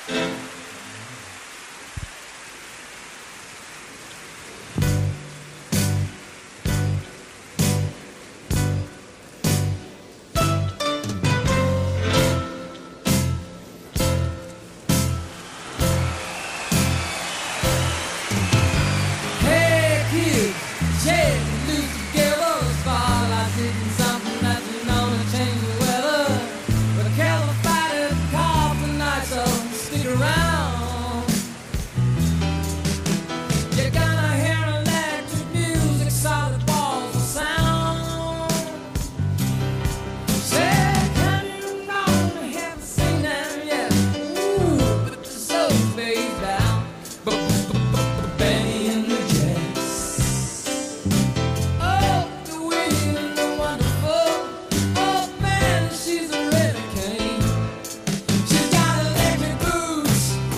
She's a red cane. She's got electric boots.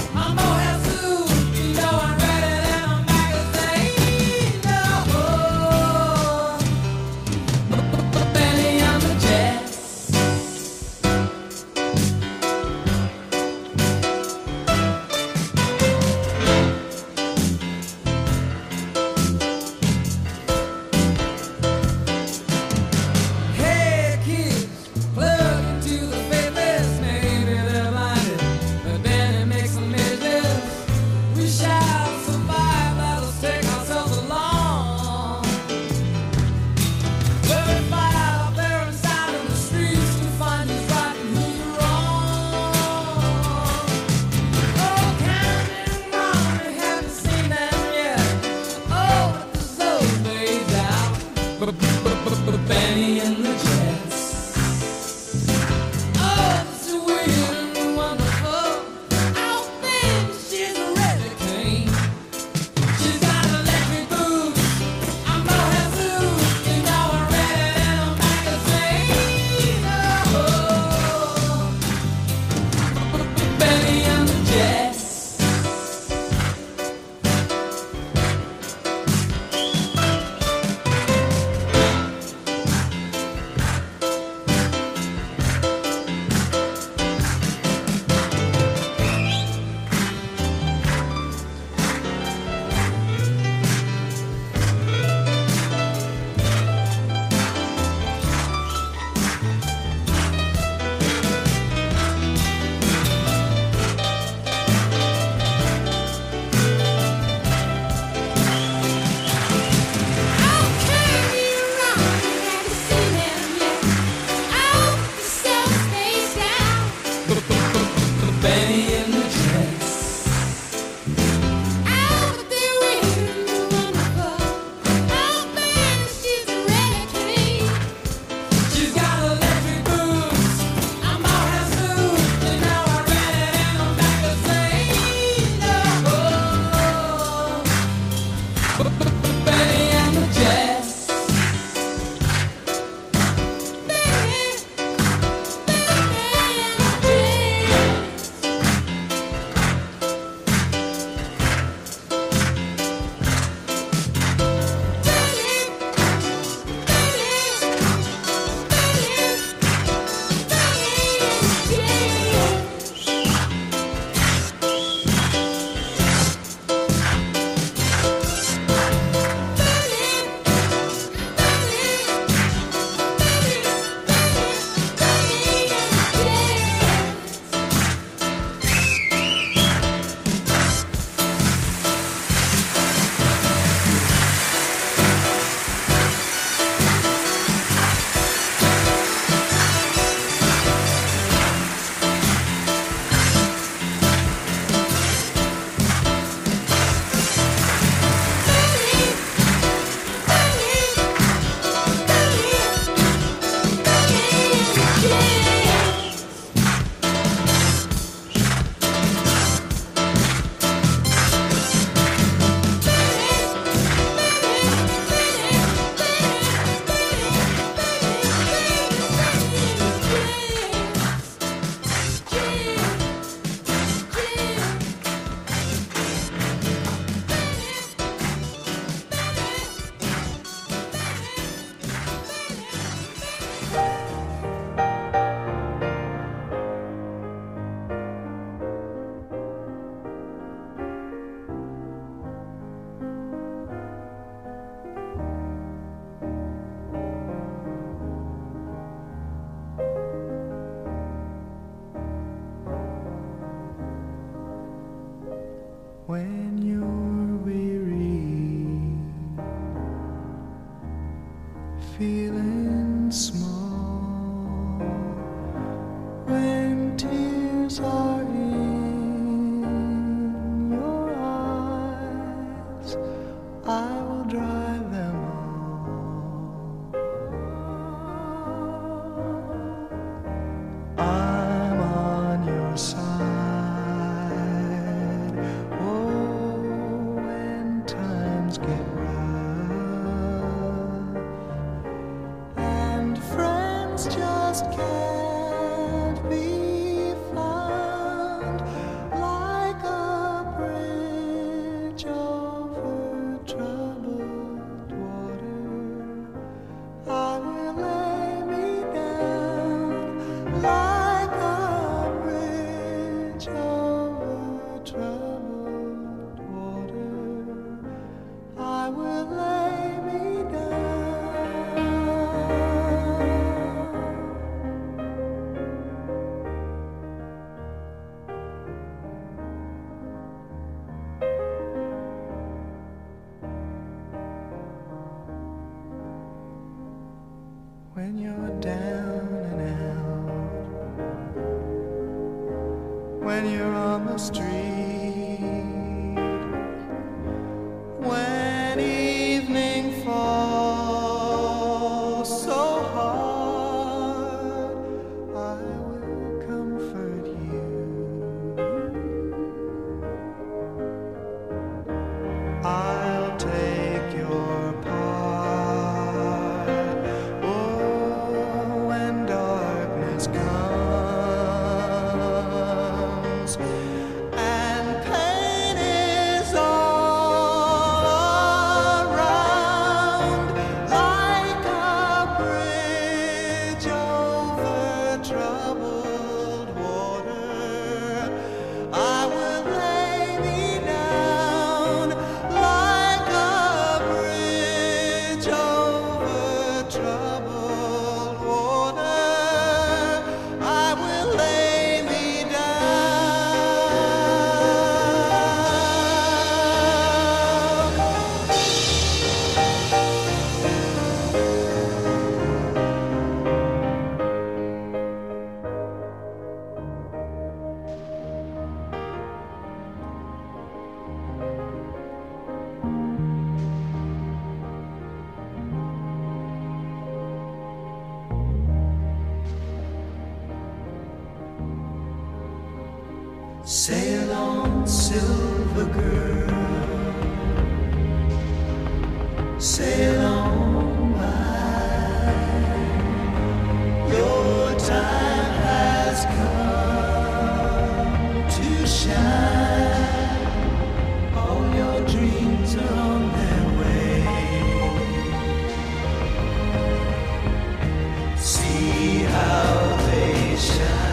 when you're weary, feeling small, when tears are in your eyes, I will dry them all. I'm on your side. Get rough, and friends just can't be found like a bridge over troubled water. I will lay me down like a bridge over troubled water. I will lay me down. When you're down and out, when you're on the street, when evening falls so hard, I will comfort you. I'll take your part. Oh, when darkness comes and pain is all around, like a bridge over troubled water, I will lay me down like a bridge over troubled water. I will lay me Sail on, silver girl, sail on by. Your time has come to shine. All your dreams are on their way. See how they shine.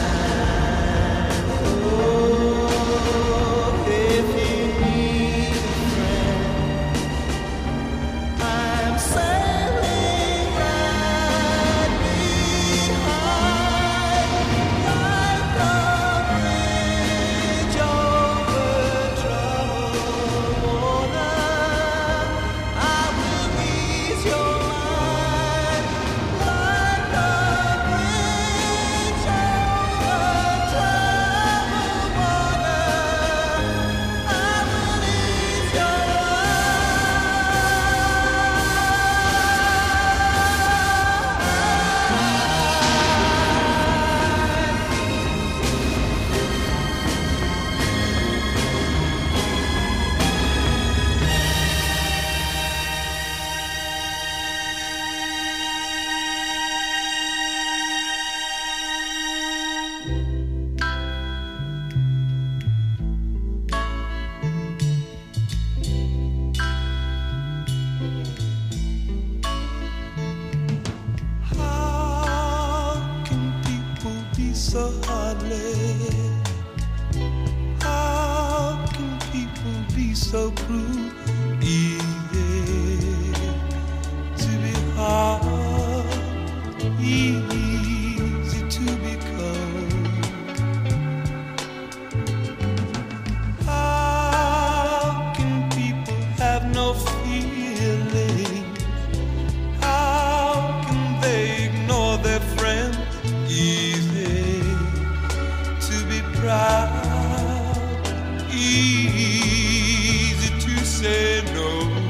So heartless. How can people be so cruel? Easy to be hard, easy to be cold. How proud, easy to say no.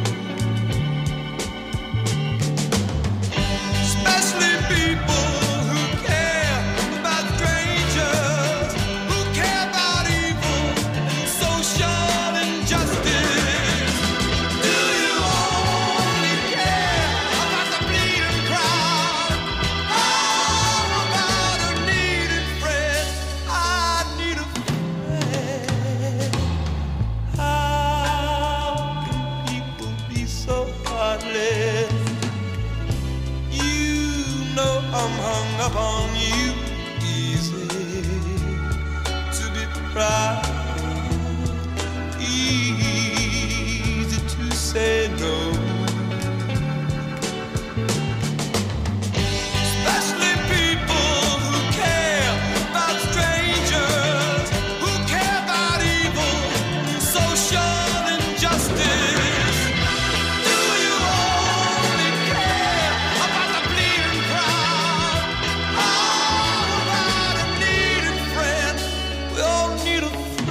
Especially people who care about strangers, who care about evil and social injustice. Do you only care about the bleeding crowd? How about a needed friend? I need a friend. How can people be so heartless? You know I'm hung up on you, easy to be proud, easy to say no. Especially people who care about strangers, who care about evil and social injustice. Do you only care about the bleeding crowd? How about a needed friend? We all need a friend.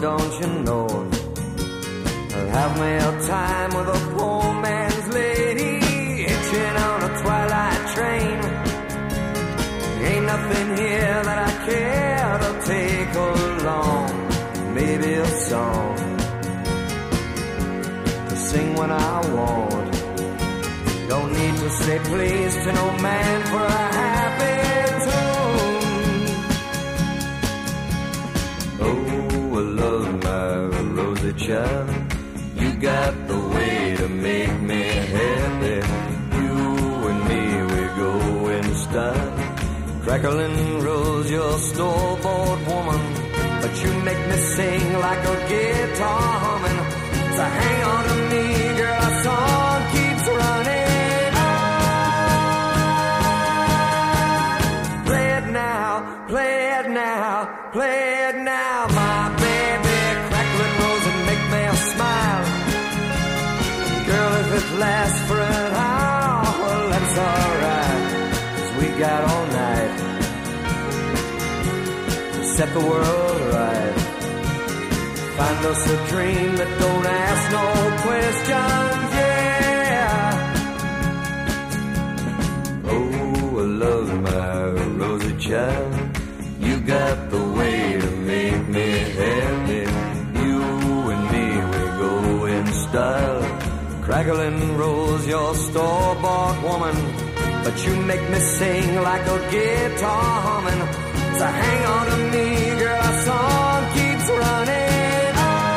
don't you know? I'll have me a time with a poor man's lady, hitching on a twilight train. Ain't nothing here that I care to take along. Maybe a song to sing when I want. Don't need to say please to no man for a happy tune. Oh, I love my rosy child. You got the way to make me happy. You and me, we go in style. Crackling rose, your store-bought woman, but you make me sing like a guitar humming. So hang on to me, girl, our song keeps running on. Play it now, play it now, play it now, my baby. Crackling rose and make me smile. Girl, if it lasts for an hour, well, that's alright, 'cause we got all night to set the world right. Find us a dream that don't ask no questions, yeah. Oh, I love my rosy child. You got the way to make me happy. You and me, we go in style. Crackling rose, your store-bought woman, but you make me sing like a guitar humming. So hang on to me, girl, our song keeps running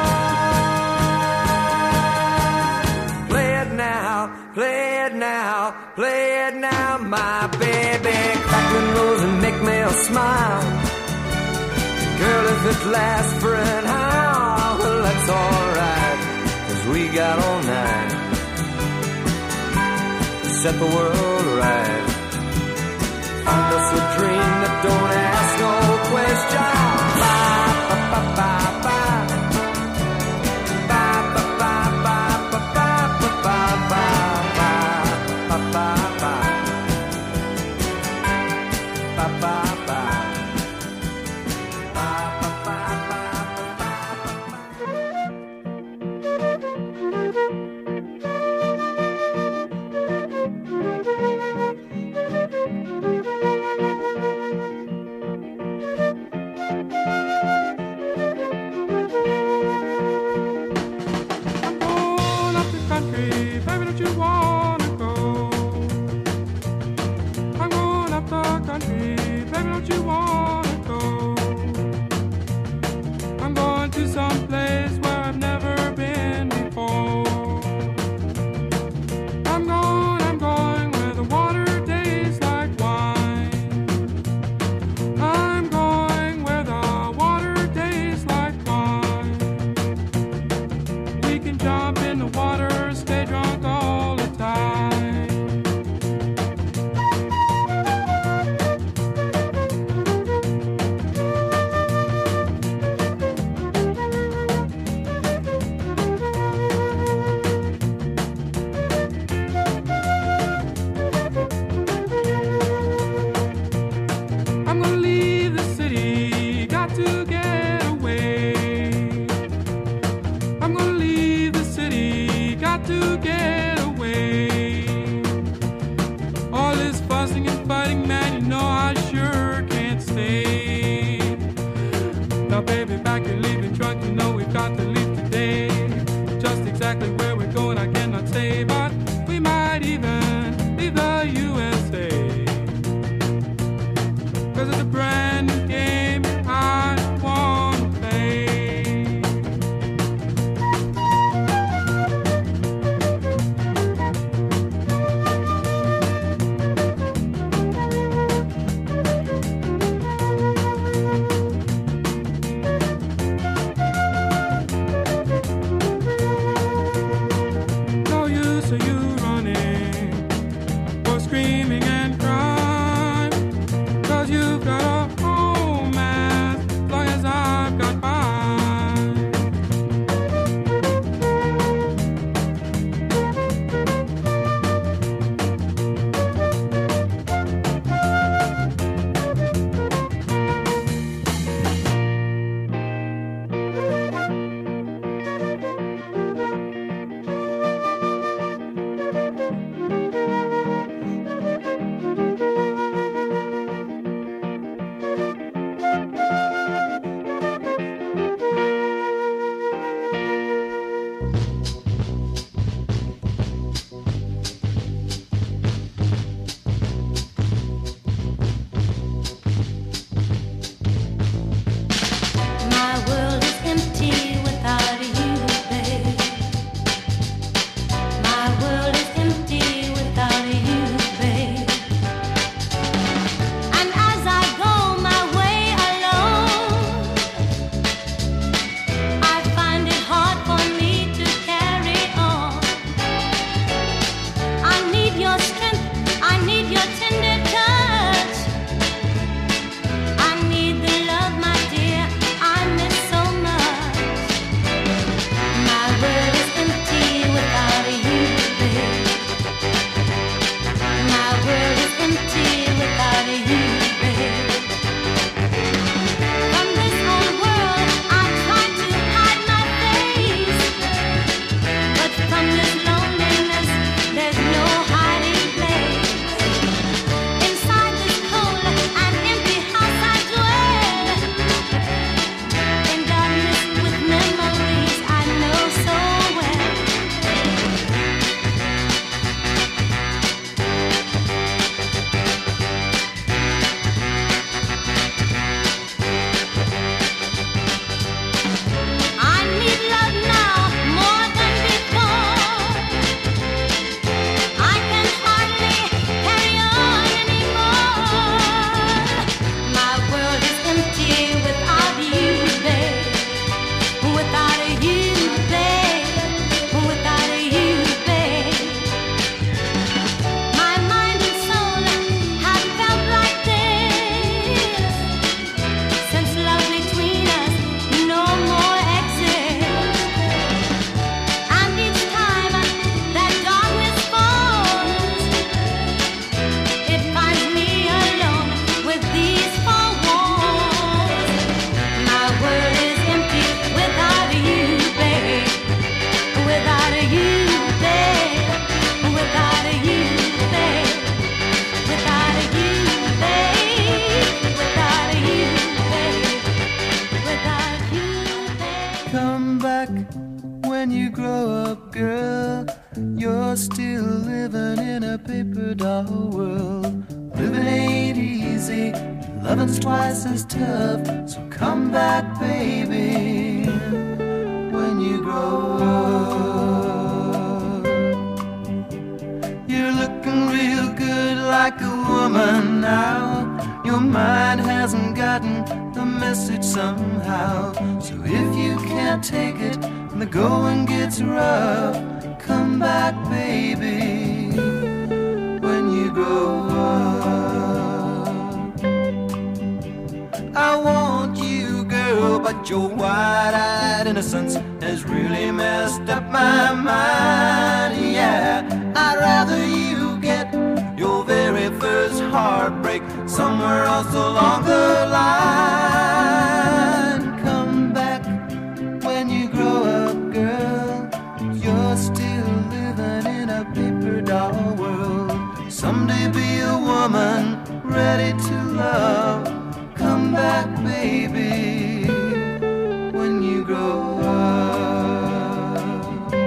on. Play it now, play it now, play it now, my baby. Crackling rose and make me smile. Girl, if it lasts for an hour, well, that's alright, 'cause we got all night to set the world right. Find us a dream that don't ask no questions. Bye, bye, bye, bye, bye. Bye, bye, bye, bye, bye, bye, bye, bye, bye, bye, bye, bye. Bye, bye, bye. Bye, bye, bye, bye, bye, bye. living in a paper doll world. Living ain't easy, loving's twice as tough. So come back, baby, when you grow up. You're looking real good like a woman now. Your mind hasn't gotten the message somehow. So if you can't take it and the going gets rough, come back, baby, when you grow up. I want you, girl, but your wide-eyed innocence has really messed up my mind. Yeah, I'd rather you get your very first heartbreak somewhere else along the line. Come back when you grow up, girl. You're still living in a paper doll world. Someday be a woman ready to love. Come back, baby, when you grow up.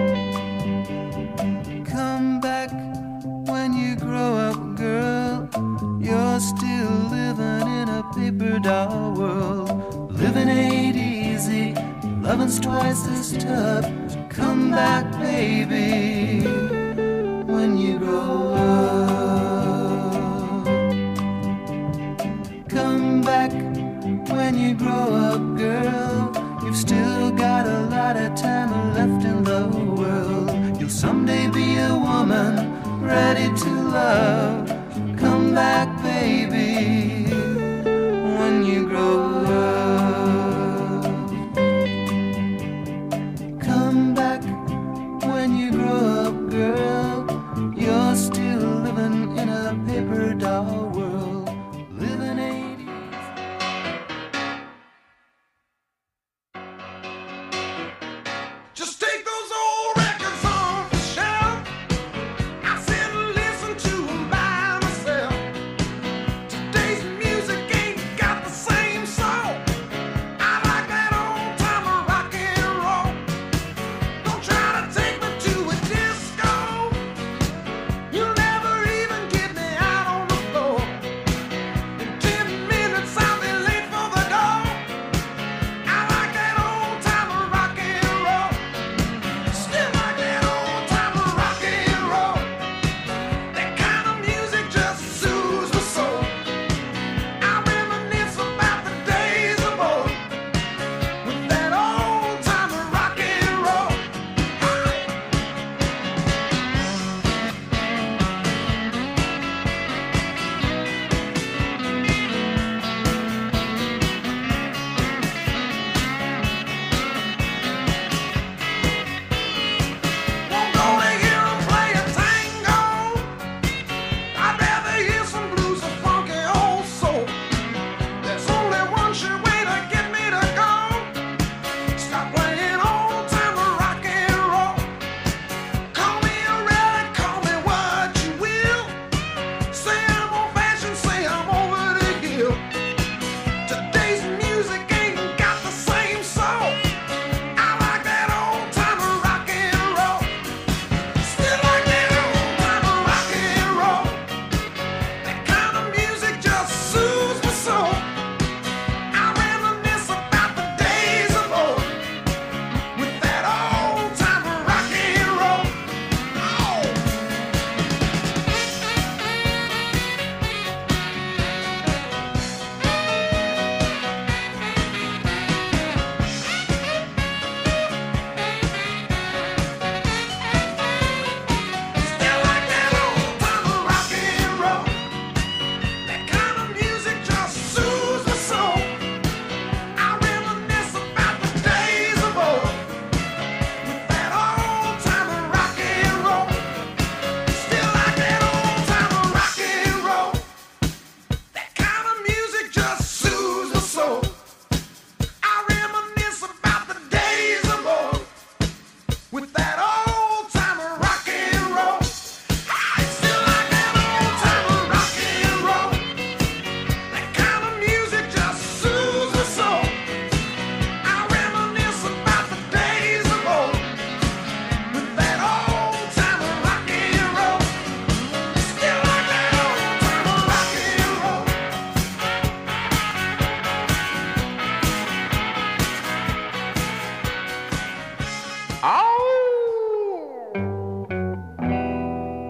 Come back when you grow up, girl. You're still living in a paper doll world. Living ain't easy, loving's twice as tough. So come back, baby, when you grow up. Come back when you grow up, girl. You've still got a lot of time left in the world. You'll someday be a woman ready to love. Come back, baby, when you grow up. Come back when you grow up, girl. You're still living in a paper doll world. Living ain't easy. Just take those old records off the shelf. I sit and listen to them by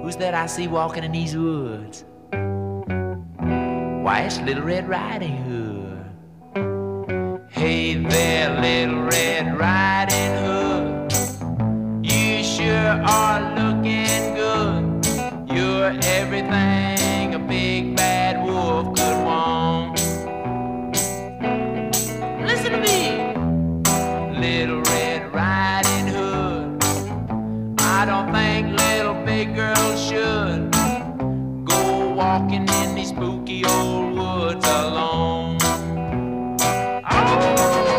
Who's that I see walking in these woods? Why, it's Little Red Riding Hood. Hey there, Little Red Riding Hood, you sure are looking good. You're everything a big bad wolf could want. Listen to me, Little Red Riding Hood. I don't think little big girls should go walking in these spooky old woods alone. Oh,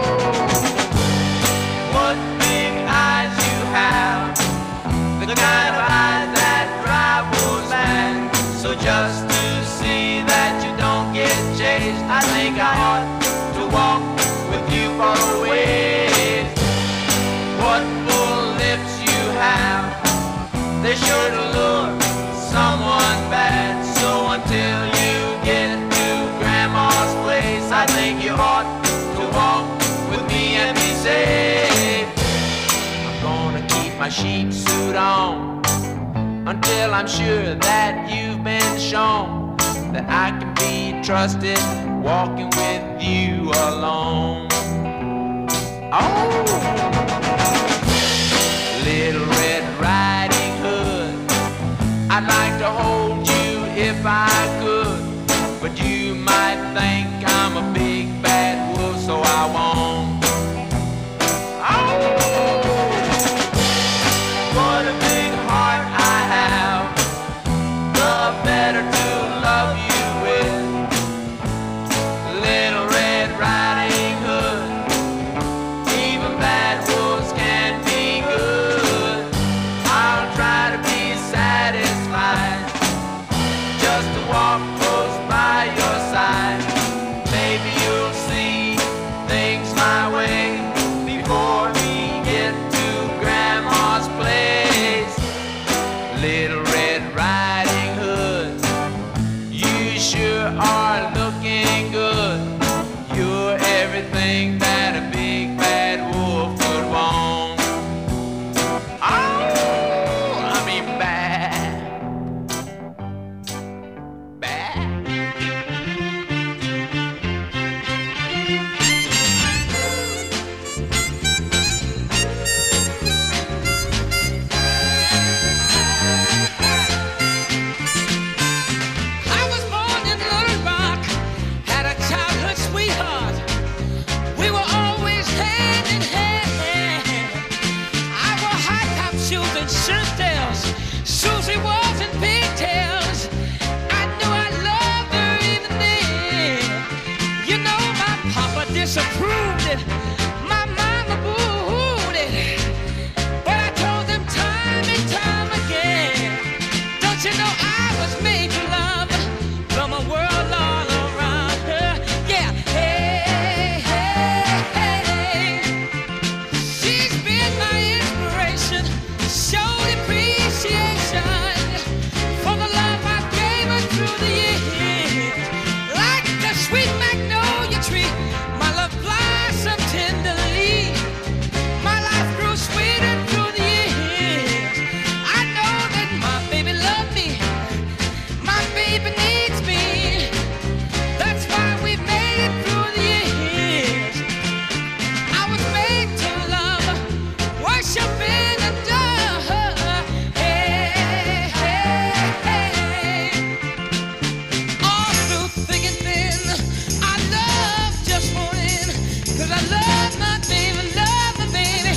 what big eyes you have, the kind of eyes that drive wolves mad. So just to see that you don't get chased, I think I ought to walk with you for a ways. What full lips you have, they sure to lure someone bad. So until you get to Grandma's place, I think you ought to walk with me and be safe. I'm gonna keep my sheep suit on until I'm sure that you've been shown that I can be trusted walking with you alone. Oh, Little Red Riding Hood, I'd like to hold you if I could, but you might think I'm a big bad wolf, so I won't. Oh, what a big heart I have, the better to love you with. Little Red Riding Hood, even bad wolves can be good. I'll try to be satisfied just to walk close by your side. Maybe you'll see things my way before we get to Grandma's place. Little Red Riding Hood, you sure are looking good. You're everything that a big bad wolf could want. Oh, I mean bad. Bad. I was born in Little Rock, had a childhood sweetheart. We were always hand in hand. I wore high top shoes and shirt tails. Susie was in pigtails. I knew I loved her even then. You know my papa disapproved it. My mama booed it. But I told them time and time again, don't you know I was made to love from a world all around her? Yeah, hey, hey, hey. She's been my inspiration, showed appreciation for the love I gave her through the years. Like the sweet magnolia tree, my love blossomed tenderly. My life grew sweeter through the years. I know that my baby loved me, my baby needs me. That's why we made it through the years. I was made to love, worship and adore her. Hey, hey, hey. All through thick and thin, I love just one in, 'cause I love my baby, love my baby.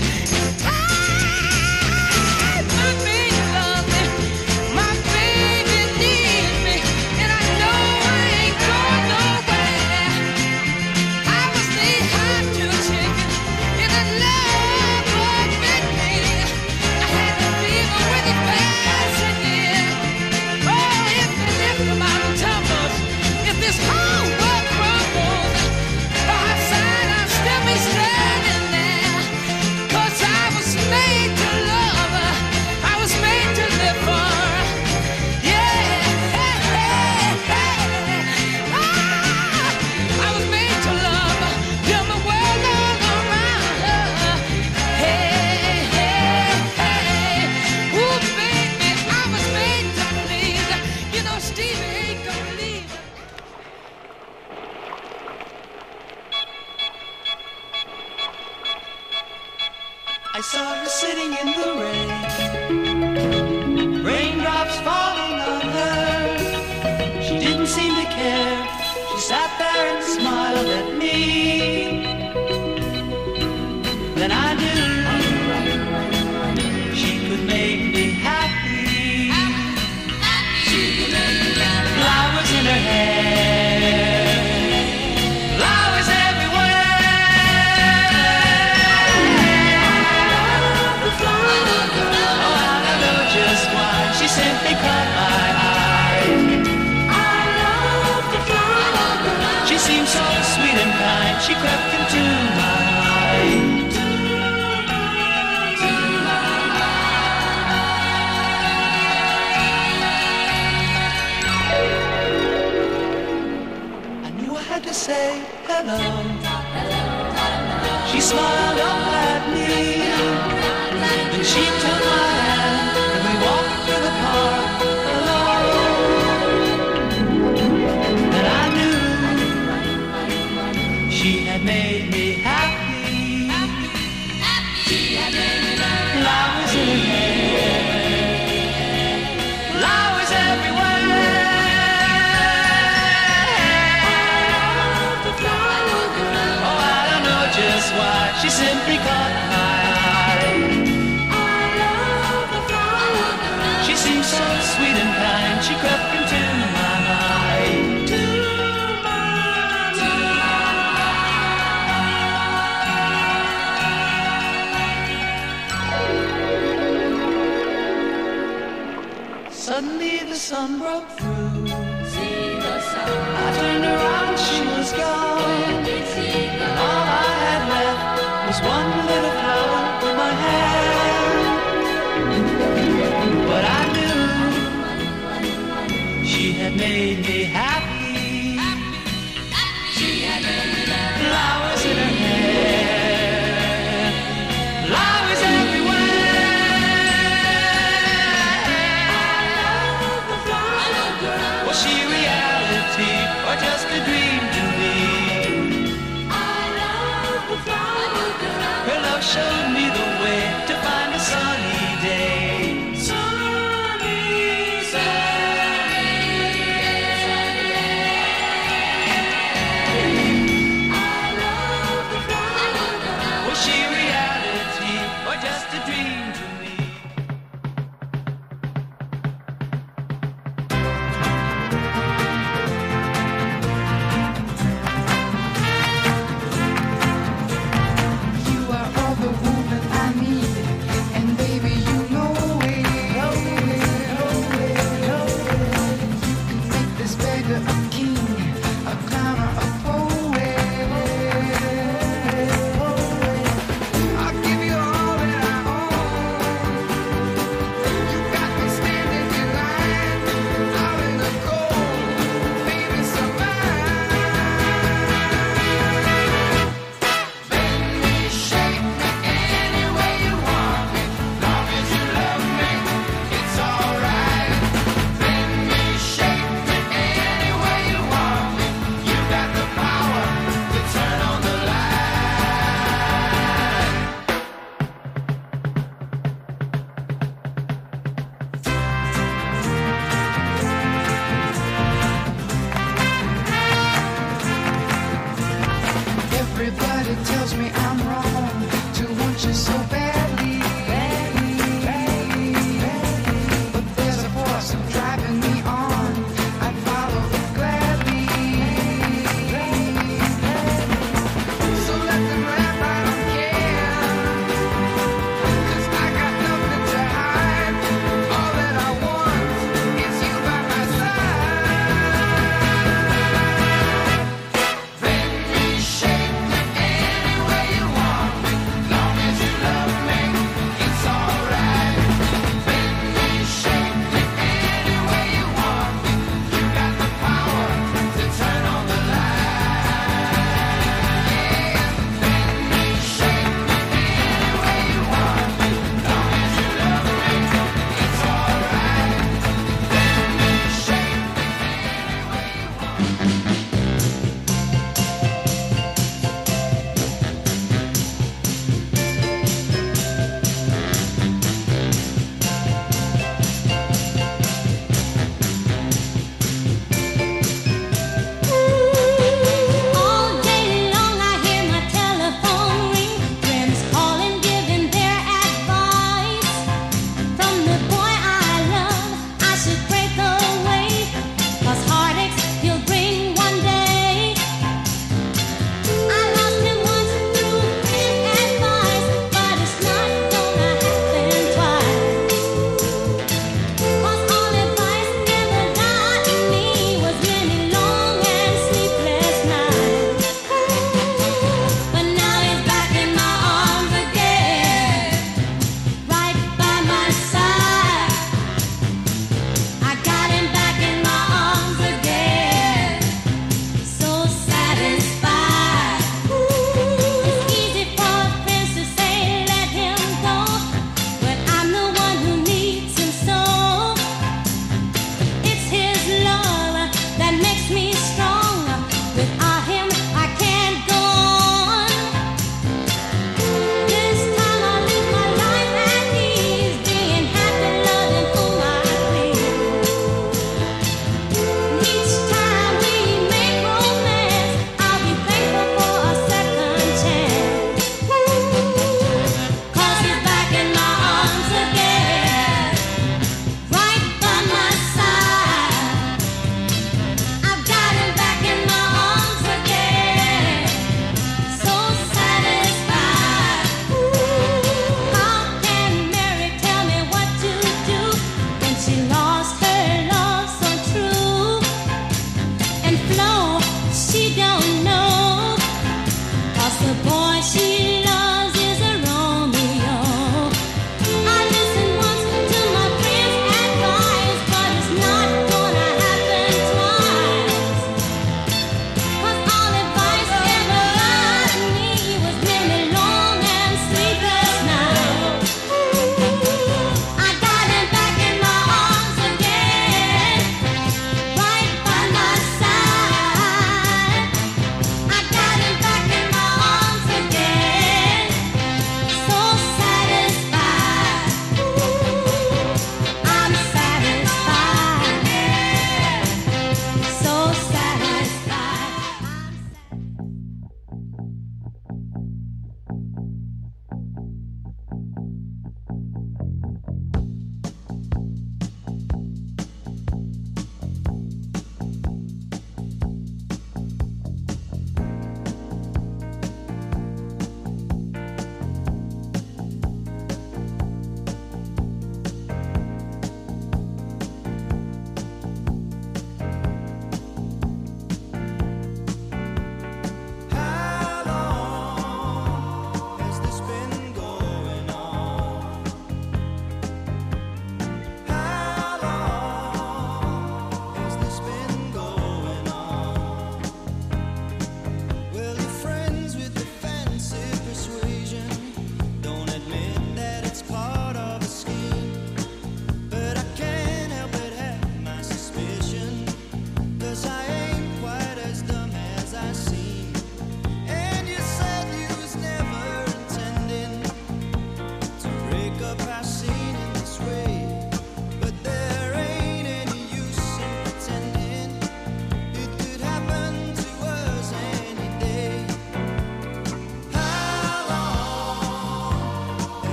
My baby loves me, my baby needs me, and I know I ain't going nowhere. I was knee-high to a chicken, and I love what bit me. I had the fever with the passing in. Oh, if the mountain tumbles, if this whole world crumbles, by her side I'll still be standing there. 'Cause I was made to love her, I was made to live for her. Yeah, hey, hey, hey. I was made to love her, feel the world all around her. Hey, hey, hey. Ooh, baby, I was made to dancing in the rain, raindrops falling on her. She didn't seem to care. She sat there and smiled at me. Then I knew she could make me happy. Flowers in her hair, flowers everywhere. Oh, I don't know just why she simply caught my eye. She seemed so sweet and kind. She crept into my mind. To say hello. She smiled up at me, and she took my hand, and we walked through the park alone. And I knew she had made me happy. Flowers in her hair, flowers everywhere. Just why she simply caught my eye. She seemed so sweet and kind. She crept into my mind. Suddenly the sun broke through. I turned around, she was gone. All I had left was one little flower in my hand. But I knew she had made me happy. Flowers in her hair, flowers everywhere. Was she reality or just a dream to me? Her love showed me the way to find a sunny day. Was she reality or just a dream to me?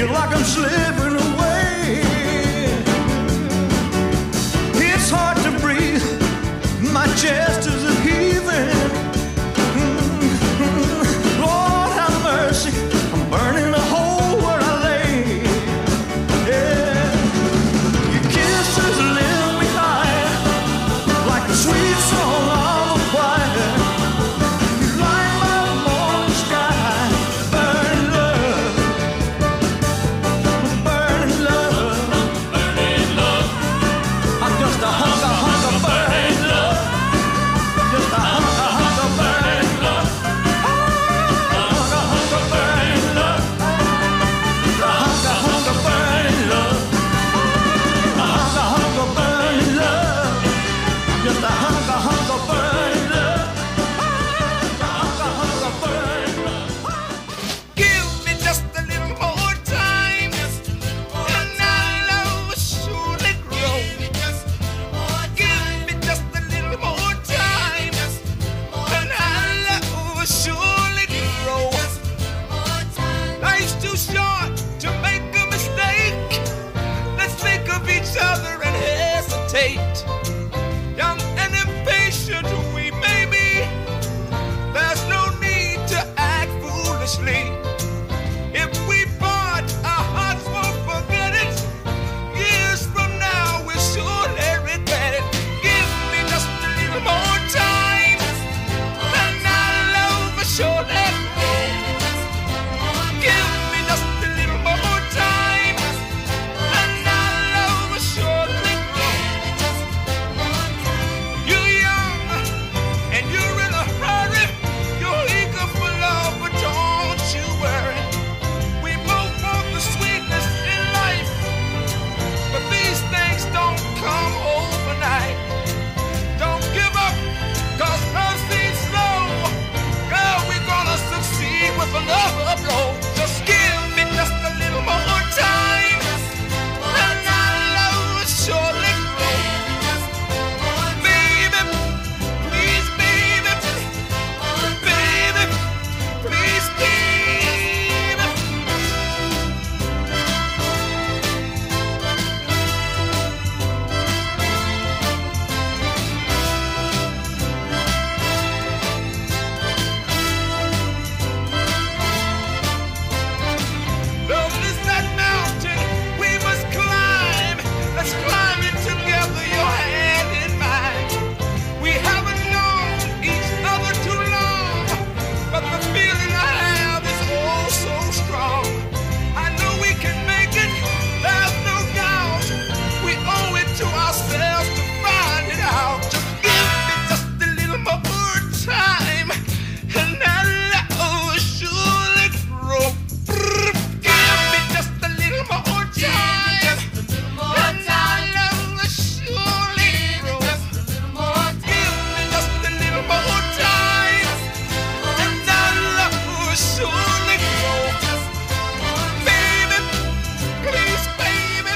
feel like I'm slipping away. It's hard to breathe, my chest is a heaving. Lord have mercy, I'm burning a hole where I lay. Yeah, your kisses lift me high like a sweet song of a choir. You light my morning sky, burning love, burning love, burning love. I'm just a hunk of burning love, just a hunk of burning love, hunk of burning love, a hunk of burning love, a hunk of burning love, just a hunk of burning love, hunk of burning love. Give me just a little more time, and our love will surely grow. Give me just a little more time, and our love will surely grow. Life's too short to make a mistake. Let's think of each other and hesitate. Young and impatient we may be, there's no need to act foolishly. If we part, our hearts won't forget it. Years from now, we'll surely regret it. Give me just a little more time, and our love will surely grow. Give me just a little more time, and our love will surely grow. You're young and you're in a hurry. You're eager for love, but don't you worry. We both want the sweetness in life, but these things don't come overnight. Don't give up, 'cause love seems slow. Girl, we're gonna succeed with another blow. Just give me just a little more time, and our love will surely grow. Baby, please, baby, baby, please, baby. Love is that mountain we must climb. Let's climb it together, your hand in mine. We haven't known each other too long, but the feeling I have is oh so strong. I know we can make it, there's no doubt. We owe it to ourselves to find it out. Just give me just a little more time, and our love will surely grow. Give me just a little more time, and our love will surely grow. Give me just a little more time, and our love will surely grow. Baby, please, baby.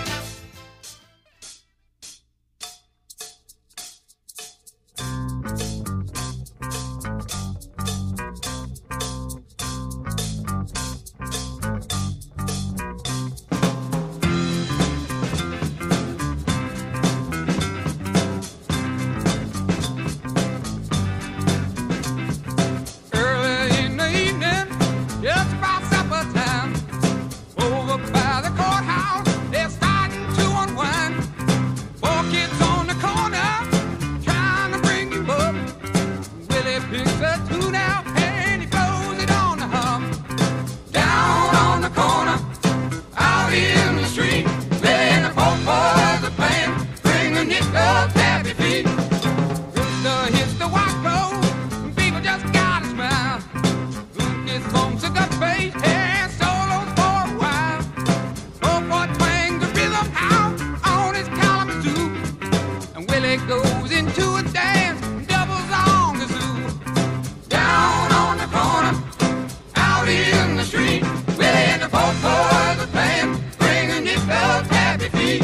Early in the evening, just about supper time, over by the courthouse, they're starting to unwind. 4 kids on the corner, trying to bring you up. Willie picks a tune out and he blows it on the hum. Down on the corner, out in the street, Willie and the four boys are playing, bring a nickel, tap your feet. Rooster hits the white road, people just gotta smile. Lucas bumps a gut bass and solos for a while. Oh boy twangs the rhythm out on his Kalamazoo, and Willie goes into a dance, doubles on the zoo. Down on the corner, out in the street, Willie and the four boys are playing, bring a nickel, tap your feet.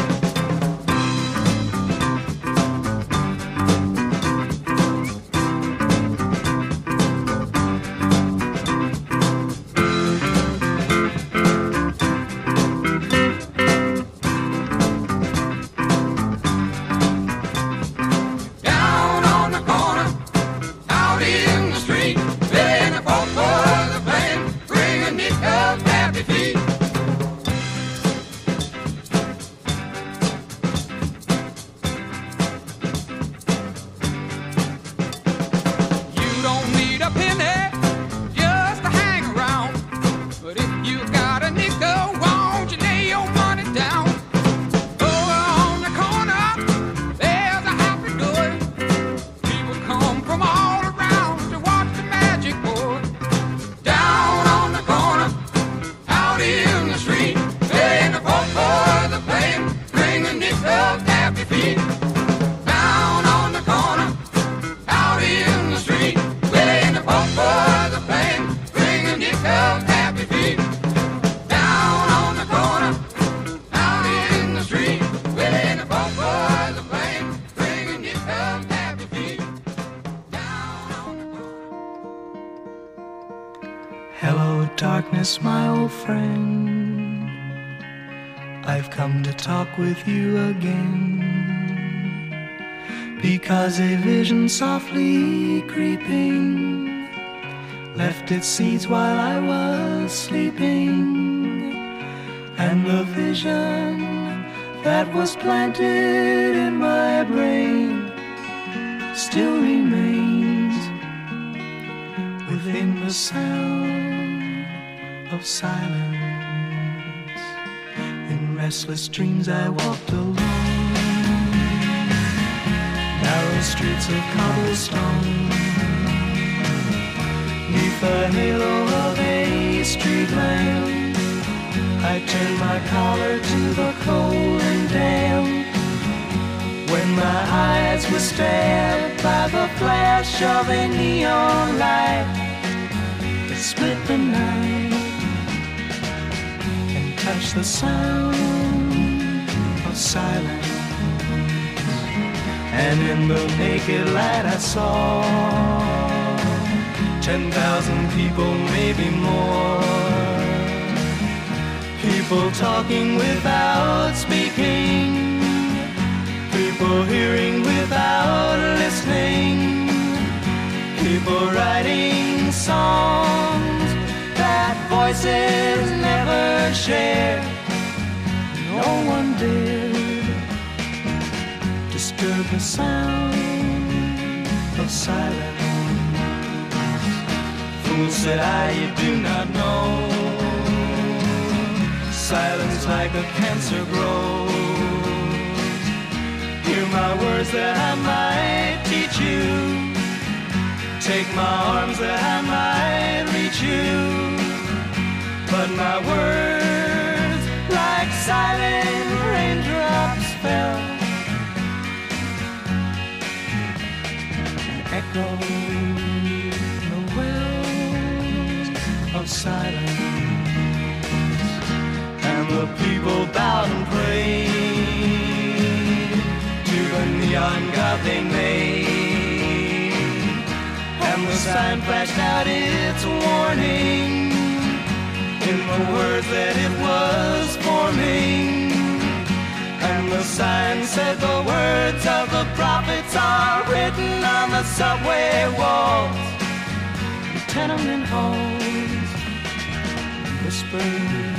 friend, I've come to talk with you again, because a vision softly creeping left its seeds while I was sleeping, and the vision that was planted in my brain still remains within the sound of silence. In restless dreams I walked alone, narrow streets of cobblestone, neath the halo of a street lamp. I turned my collar to the cold and damp, when my eyes were stabbed by the flash of a neon light that split the night and touched the sound of silence. And in the naked light I saw 10,000 people, maybe more, people talking without speaking, people hearing without listening, people writing songs that voices never share. No one dared disturb the sound of silence. Fool, said I, you do not know, silence like a cancer grows. Hear my words that I might teach you, take my arms that I might reach you, but my words like silent raindrops fell, echoed the wells of silence. And the people bowed and prayed to the neon god they made, and the sign flashed out its warning in the words that it was forming. And the sign said the words of the prophets are written on the subway walls, the tenement halls, whispered